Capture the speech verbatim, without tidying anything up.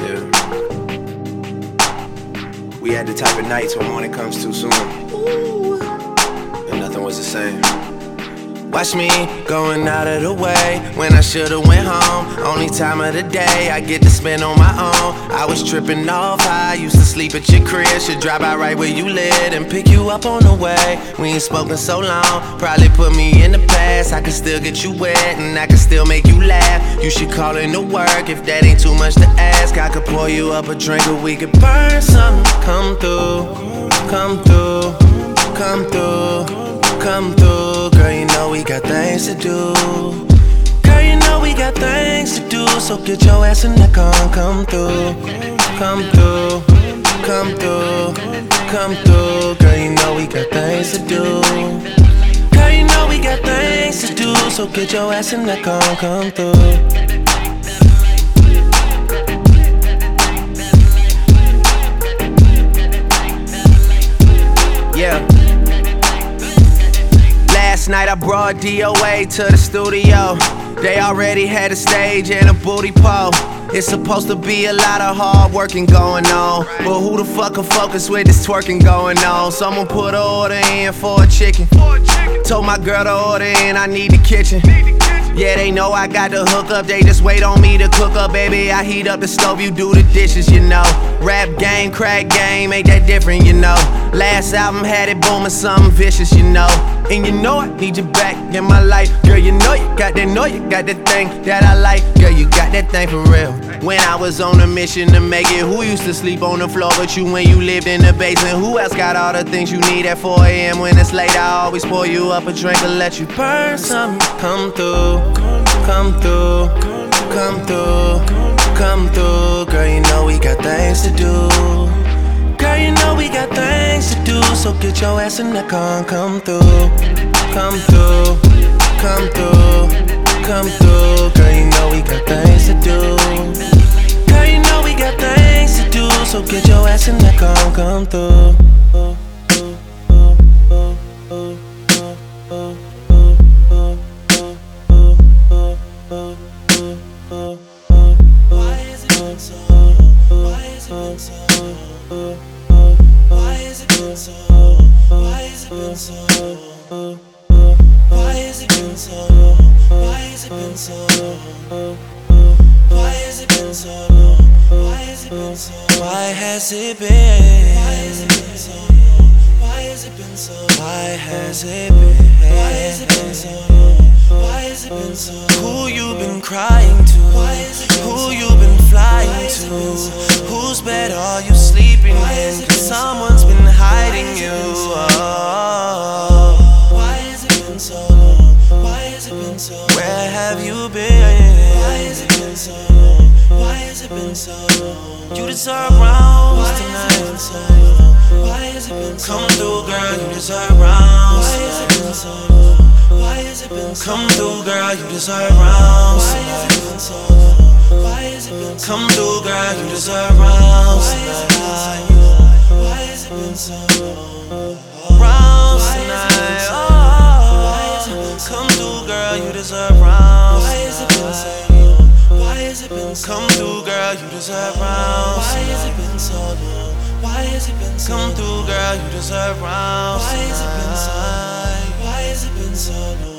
Yeah. We had the type of nights when morning comes too soon, and nothing was the same. Watch me going out of the way when I should've went home. Only time of the day I get to spend on my own. I was tripping off how I used to sleep at your crib. Should drop out right where you live and pick you up on the way. We ain't spoken so long, probably put me in the past. I can still get you wet and I can still make you laugh. You should call in to work if that ain't too much to ask. I could pour you up a drink or we could burn something. Come through, come through, come through, come through. Girl, you know we got things to do. Girl, you know we got things to do. So get your ass in the car and come through. Come through, come through, come through. Girl, you know we got things to do. Girl, you know we got things to do. So get your ass in the car and come through. Yeah. Last night I brought D O A to the studio. They already had a stage and a booty pole. It's supposed to be a lot of hard working going on, but who the fuck can focus with this twerking going on? Someone put an order in for a chicken. Told my girl to order in, I need the kitchen. Yeah, they know I got the hook up, they just wait on me to cook up, baby. I heat up the stove, you do the dishes, you know. Rap game, crack game, ain't that different, you know. Last album had it booming, something vicious, you know. And you know I need you back in my life. Girl, you know you got that, know you got that thing that I like. Girl, you got that thing for real. When I was on a mission to make it, who used to sleep on the floor but you when you lived in the basement? Who else got all the things you need at four A M when it's late? I always pour you up a drink and let you burn something. Come through, come through, come through, come through. Girl, you know we got things to do. Girl, you know we got things to do. So get your ass in the car and come through. Come through, come through, come through. Girl, you know we got things to do. Girl, you know we got things to do. So get your ass in the car and come through. Why is it been so? Why is it been so? Why is it been so? Why is it been so? Why is it been so? Why is it been so? Why has it been so long? Why has it been so? Why has it been? Why has it been so long? Why has it been so? Why has it been? Why has it been so long? Why has it been so? Who you been crying to? Why has it been Who you been flying to? Whose bed are you sleeping in? Cause someone's been hiding you. Oh. Why has it been so long? Why has it been so long? Where have you been? Why has it been so long? Why has it been so long? You deserve rounds tonight. Why has it been so long? Come through, girl, you deserve rounds tonight. Why has it been so long? Why has it been so long? Come through, girl, you deserve rounds tonight. Why has it been so long? Why has it been so long? Come through, girl, you deserve rounds tonight. Why has it been so long? Rounds tonight. Oh, come through, girl, you deserve rounds. Why has it been so long? Why has it been so long? Come through, girl, you deserve rounds. Why has it been so long? Why has it been so long? Come through, girl, you deserve rounds. Why has it been so long? Why has it been so long?